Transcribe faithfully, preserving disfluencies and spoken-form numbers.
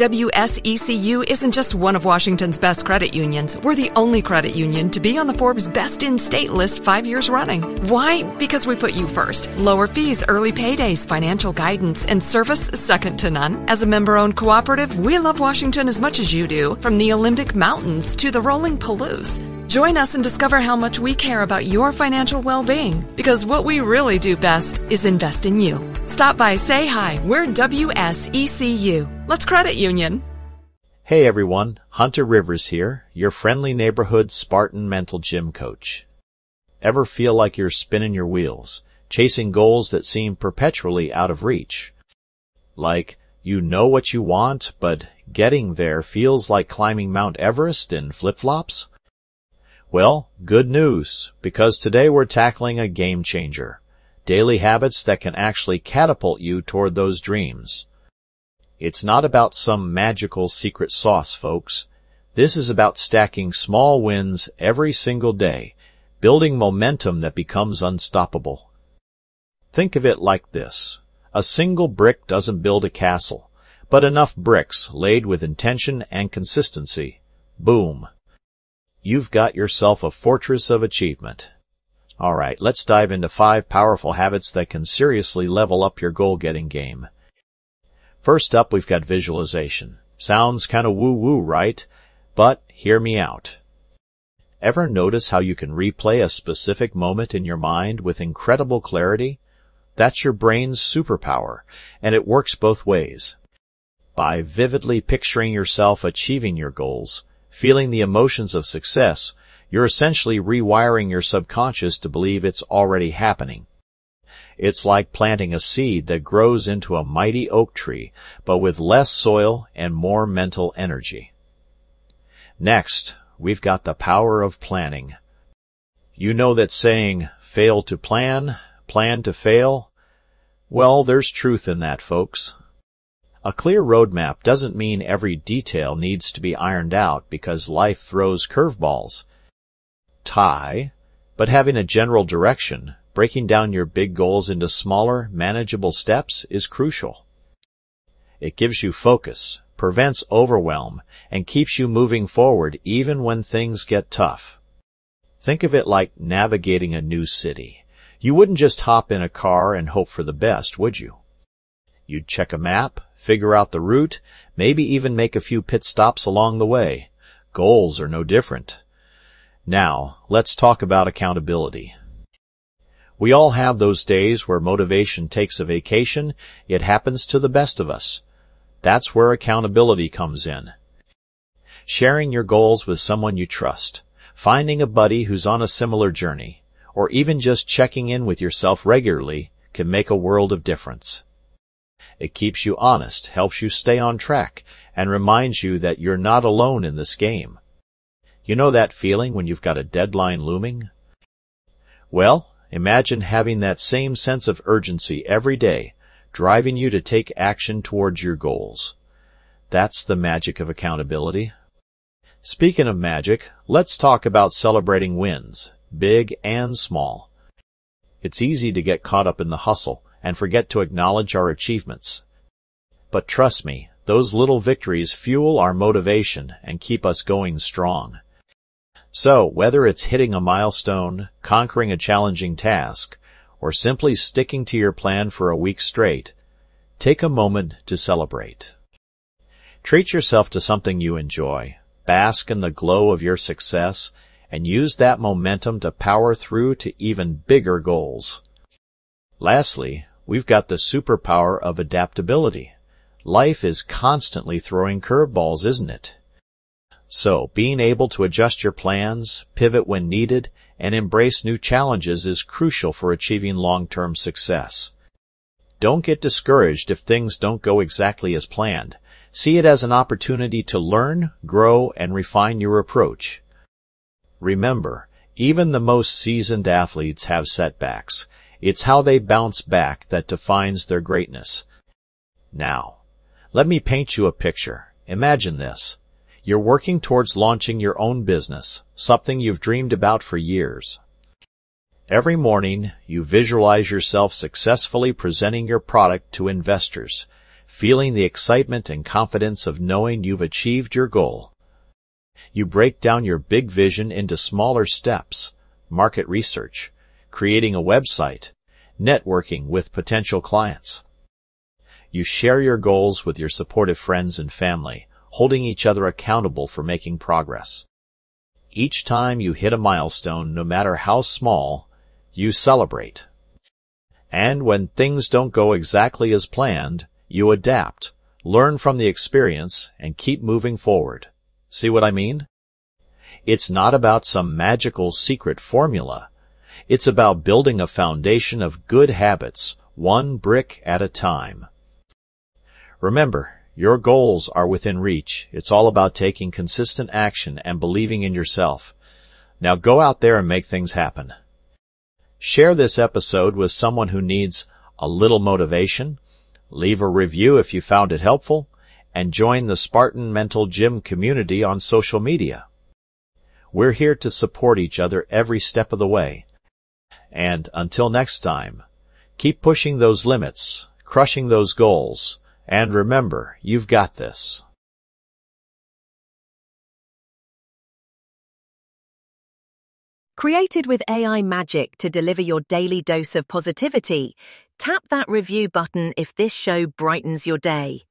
W S E C U isn't just one of Washington's best credit unions. We're the only credit union to be on the Forbes Best in State list five years running. Why? Because we put you first. Lower fees, early paydays, financial guidance, and service second to none. As a member-owned cooperative, we love Washington as much as you do, from the Olympic Mountains to the rolling Palouse. Join us and discover how much we care about your financial well-being, because what we really do best is invest in you. Stop by, say hi. We're W S E C U. Let's credit union. Hey everyone, Hunter Rivers here, your friendly neighborhood Spartan mental gym coach. Ever feel like you're spinning your wheels, chasing goals that seem perpetually out of reach? Like, you know what you want, but getting there feels like climbing Mount Everest in flip-flops? Well, good news, because today we're tackling a game changer. Daily habits that can actually catapult you toward those dreams. It's not about some magical secret sauce, folks. This is about stacking small wins every single day, building momentum that becomes unstoppable. Think of it like this. A single brick doesn't build a castle, but enough bricks laid with intention and consistency. Boom. You've got yourself a fortress of achievement. All right, let's dive into five powerful habits that can seriously level up your goal-getting game. First up, we've got visualization. Sounds kind of woo-woo, right? But hear me out. Ever notice how you can replay a specific moment in your mind with incredible clarity? That's your brain's superpower, and it works both ways. By vividly picturing yourself achieving your goals, feeling the emotions of success, you're essentially rewiring your subconscious to believe it's already happening. It's like planting a seed that grows into a mighty oak tree, but with less soil and more mental energy. Next, we've got the power of planning. You know that saying, fail to plan, plan to fail? Well, there's truth in that, folks. A clear roadmap doesn't mean every detail needs to be ironed out because life throws curveballs. Tie, but having a general direction, breaking down your big goals into smaller, manageable steps is crucial. It gives you focus, prevents overwhelm, and keeps you moving forward even when things get tough. Think of it like navigating a new city. You wouldn't just hop in a car and hope for the best, would you? You'd check a map, figure out the route, maybe even make a few pit stops along the way. Goals are no different. Now, let's talk about accountability. We all have those days where motivation takes a vacation. It happens to the best of us. That's where accountability comes in. Sharing your goals with someone you trust, finding a buddy who's on a similar journey, or even just checking in with yourself regularly can make a world of difference. It keeps you honest, helps you stay on track, and reminds you that you're not alone in this game. You know that feeling when you've got a deadline looming? Well, imagine having that same sense of urgency every day, driving you to take action towards your goals. That's the magic of accountability. Speaking of magic, let's talk about celebrating wins, big and small. It's easy to get caught up in the hustle and forget to acknowledge our achievements. But trust me, those little victories fuel our motivation and keep us going strong. So, whether it's hitting a milestone, conquering a challenging task, or simply sticking to your plan for a week straight, take a moment to celebrate. Treat yourself to something you enjoy, bask in the glow of your success, and use that momentum to power through to even bigger goals. Lastly, we've got the superpower of adaptability. Life is constantly throwing curveballs, isn't it? So, being able to adjust your plans, pivot when needed, and embrace new challenges is crucial for achieving long-term success. Don't get discouraged if things don't go exactly as planned. See it as an opportunity to learn, grow, and refine your approach. Remember, even the most seasoned athletes have setbacks. It's how they bounce back that defines their greatness. Now, let me paint you a picture. Imagine this. You're working towards launching your own business, something you've dreamed about for years. Every morning, you visualize yourself successfully presenting your product to investors, feeling the excitement and confidence of knowing you've achieved your goal. You break down your big vision into smaller steps, market research, creating a website, networking with potential clients. You share your goals with your supportive friends and family, holding each other accountable for making progress. Each time you hit a milestone, no matter how small, you celebrate. And when things don't go exactly as planned, you adapt, learn from the experience, and keep moving forward. See what I mean? It's not about some magical secret formula. It's about building a foundation of good habits, one brick at a time. Remember, your goals are within reach. It's all about taking consistent action and believing in yourself. Now go out there and make things happen. Share this episode with someone who needs a little motivation, leave a review if you found it helpful, and join the Spartan Mental Gym community on social media. We're here to support each other every step of the way. And until next time, keep pushing those limits, crushing those goals, and remember, you've got this. Created with A I magic to deliver your daily dose of positivity, tap that review button if this show brightens your day.